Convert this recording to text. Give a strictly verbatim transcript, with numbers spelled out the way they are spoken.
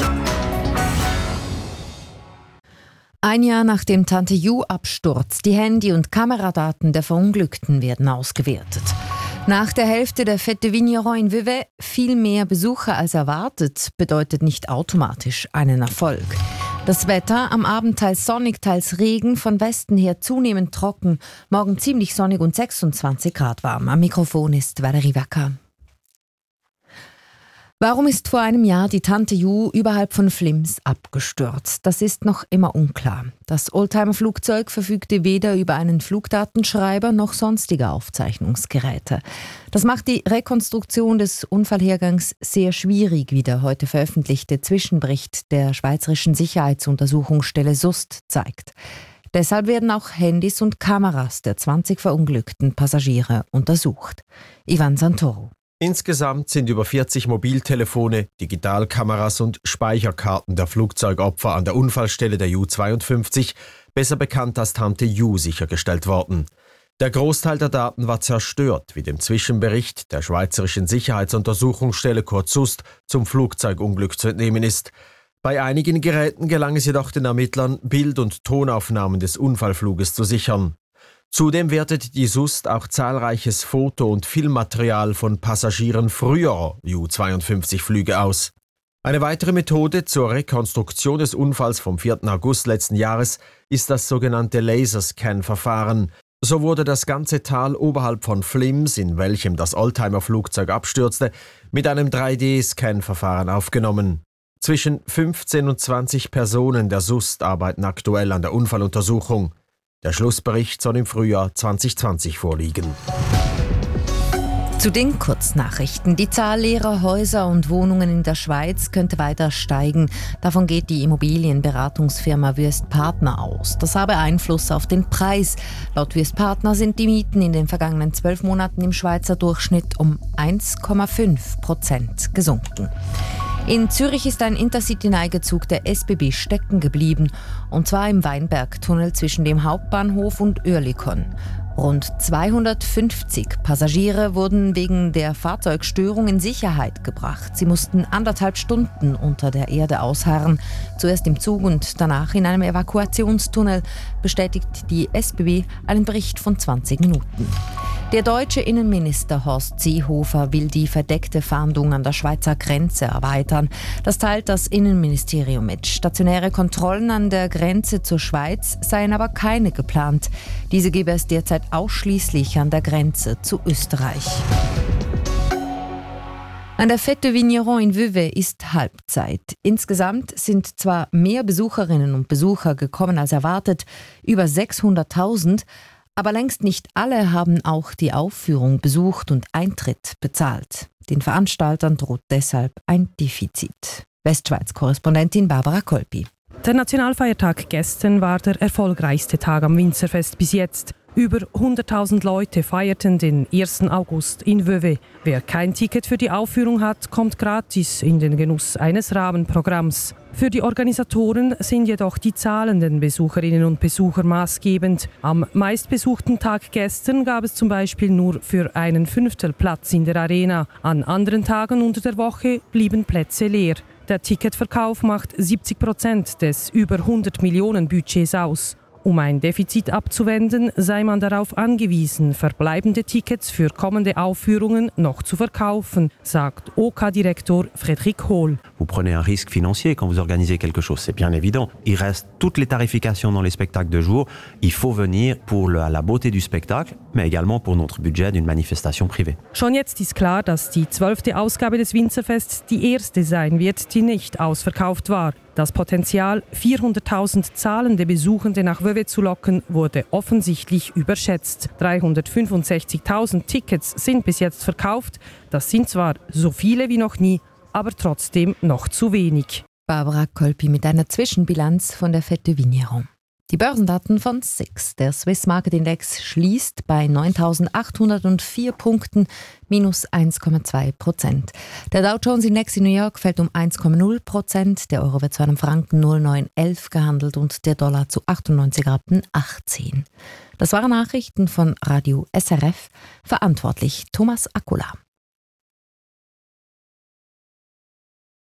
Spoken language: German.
Ein Jahr nach dem Tante Ju-Absturz, die Handy- und Kameradaten der Verunglückten werden ausgewertet. Nach der Hälfte der Fête de Vigneron in Vevey viel mehr Besucher als erwartet, bedeutet nicht automatisch einen Erfolg. Das Wetter am Abend teils sonnig, teils Regen, von Westen her zunehmend trocken, morgen ziemlich sonnig und sechsundzwanzig Grad warm. Am Mikrofon ist Valerie Wacker. Warum ist vor einem Jahr die Tante Ju überhalb von Flims abgestürzt? Das ist noch immer unklar. Das Oldtimer-Flugzeug verfügte weder über einen Flugdatenschreiber noch sonstige Aufzeichnungsgeräte. Das macht die Rekonstruktion des Unfallhergangs sehr schwierig, wie der heute veröffentlichte Zwischenbericht der Schweizerischen Sicherheitsuntersuchungsstelle S U S T zeigt. Deshalb werden auch Handys und Kameras der zwanzig verunglückten Passagiere untersucht. Ivan Santoro. Insgesamt sind über vierzig Mobiltelefone, Digitalkameras und Speicherkarten der Flugzeugopfer an der Unfallstelle der Ju zweiundfünfzig, besser bekannt als Tante Ju, sichergestellt worden. Der Großteil der Daten war zerstört, wie dem Zwischenbericht der Schweizerischen Sicherheitsuntersuchungsstelle kurz S U S T zum Flugzeugunglück zu entnehmen ist. Bei einigen Geräten gelang es jedoch den Ermittlern, Bild- und Tonaufnahmen des Unfallfluges zu sichern. Zudem wertet die S U S T auch zahlreiches Foto- und Filmmaterial von Passagieren früherer Ju zweiundfünfzig Flüge aus. Eine weitere Methode zur Rekonstruktion des Unfalls vom vierten August letzten Jahres ist das sogenannte Laserscan-Verfahren. So wurde das ganze Tal oberhalb von Flims, in welchem das Oldtimer-Flugzeug abstürzte, mit einem drei D-Scan-Verfahren aufgenommen. Zwischen fünfzehn und zwanzig Personen der S U S T arbeiten aktuell an der Unfalluntersuchung. Der Schlussbericht soll im Frühjahr zwanzig zwanzig vorliegen. Zu den Kurznachrichten. Die Zahl leerer Häuser und Wohnungen in der Schweiz könnte weiter steigen. Davon geht die Immobilienberatungsfirma Wüest Partner aus. Das habe Einfluss auf den Preis. Laut Wüest Partner sind die Mieten in den vergangenen zwölf Monaten im Schweizer Durchschnitt um eins Komma fünf Prozent gesunken. In Zürich ist ein Intercity-Neigezug der S B B stecken geblieben, und zwar im Weinbergtunnel zwischen dem Hauptbahnhof und Oerlikon. Rund zweihundertfünfzig Passagiere wurden wegen der Fahrzeugstörung in Sicherheit gebracht. Sie mussten anderthalb Stunden unter der Erde ausharren, zuerst im Zug und danach in einem Evakuationstunnel, bestätigt die S B B einen Bericht von zwanzig Minuten. Der deutsche Innenminister Horst Seehofer will die verdeckte Fahndung an der Schweizer Grenze erweitern. Das teilt das Innenministerium mit. Stationäre Kontrollen an der Grenze zur Schweiz seien aber keine geplant. Diese gebe es derzeit ausschließlich an der Grenze zu Österreich. An der Fête de Vigneron in Vevey ist Halbzeit. Insgesamt sind zwar mehr Besucherinnen und Besucher gekommen als erwartet, über sechshunderttausend, aber längst nicht alle haben auch die Aufführung besucht und Eintritt bezahlt. Den Veranstaltern droht deshalb ein Defizit. Westschweiz-Korrespondentin Barbara Kolpi. Der Nationalfeiertag gestern war der erfolgreichste Tag am Winzerfest bis jetzt. Über hunderttausend Leute feierten den ersten August in Vevey. Wer kein Ticket für die Aufführung hat, kommt gratis in den Genuss eines Rahmenprogramms. Für die Organisatoren sind jedoch die zahlenden Besucherinnen und Besucher maßgebend. Am meistbesuchten Tag gestern gab es zum Beispiel nur für einen Fünftel Platz in der Arena. An anderen Tagen unter der Woche blieben Plätze leer. Der Ticketverkauf macht siebzig Prozent des über hundert Millionen Budgets aus. Um ein Defizit abzuwenden, sei man darauf angewiesen, verbleibende Tickets für kommende Aufführungen noch zu verkaufen, sagt O K-Direktor Frédéric Hohl. Vous prenez un risque financier quand vous organisez quelque chose, c'est bien évident. Il reste toutes les tarifications dans les spectacles de jour. Il faut venir pour la, la beauté du spectacle, mais également pour notre budget d'une manifestation privée. Schon jetzt ist klar, dass die zwölfte Ausgabe des Winzerfests die erste sein wird, die nicht ausverkauft war. Das Potenzial, vierhunderttausend zahlende Besuchende nach Vevey zu locken, wurde offensichtlich überschätzt. dreihundertfünfundsechzigtausend Tickets sind bis jetzt verkauft. Das sind zwar so viele wie noch nie, aber trotzdem noch zu wenig. Barbara Kolpi mit einer Zwischenbilanz von der Fête de Vigneron. Die Börsendaten von S I X. Der Swiss Market Index schließt bei neuntausendachthundertvier Punkten, minus eins Komma zwei Prozent. Der Dow Jones Index in New York fällt um eins Komma null Prozent. Der Euro wird zu einem Franken null Komma neun elf gehandelt und der Dollar zu achtundneunzig Rappen achtzehn. Das waren Nachrichten von Radio S R F. Verantwortlich Thomas Akula.